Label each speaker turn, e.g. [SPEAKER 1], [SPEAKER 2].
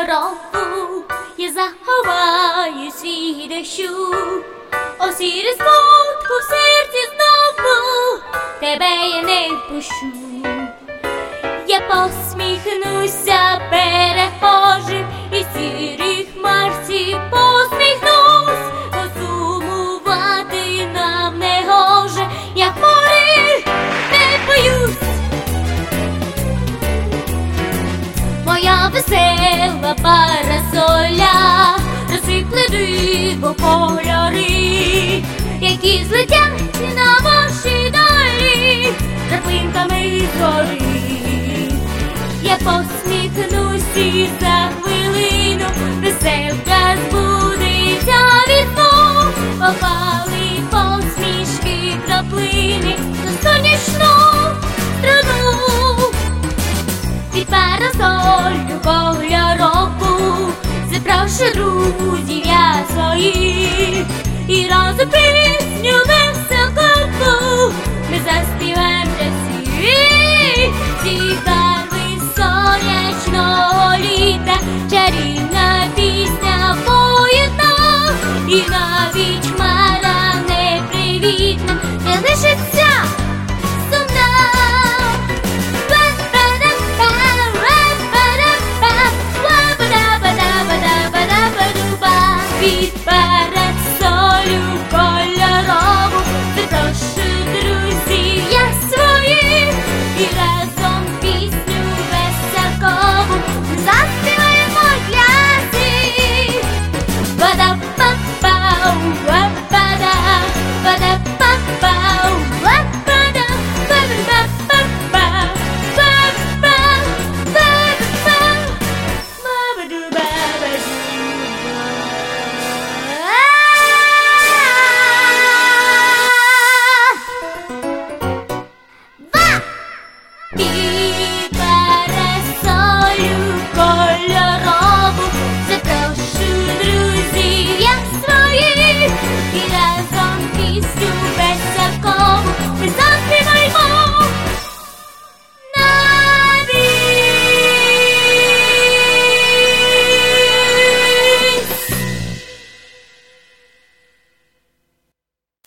[SPEAKER 1] кольорову, я заховаю свій дощу, о сірий смутку в серці знову, тебе я не впущу. Я посміхнуся перехожим і сірій хмарці посміхнусь, бо сумувати нам не гоже, я хмари не боюсь. Моя весела парасоля розсипле диво кольори, які злетять на вашій долі краплинками згори. Я посміхнусь і за хвилину веселка збудеться від сну, попали посмішки краплини на сонячну струну. Під парасолю кольорову запрошу друзів я своїх і разом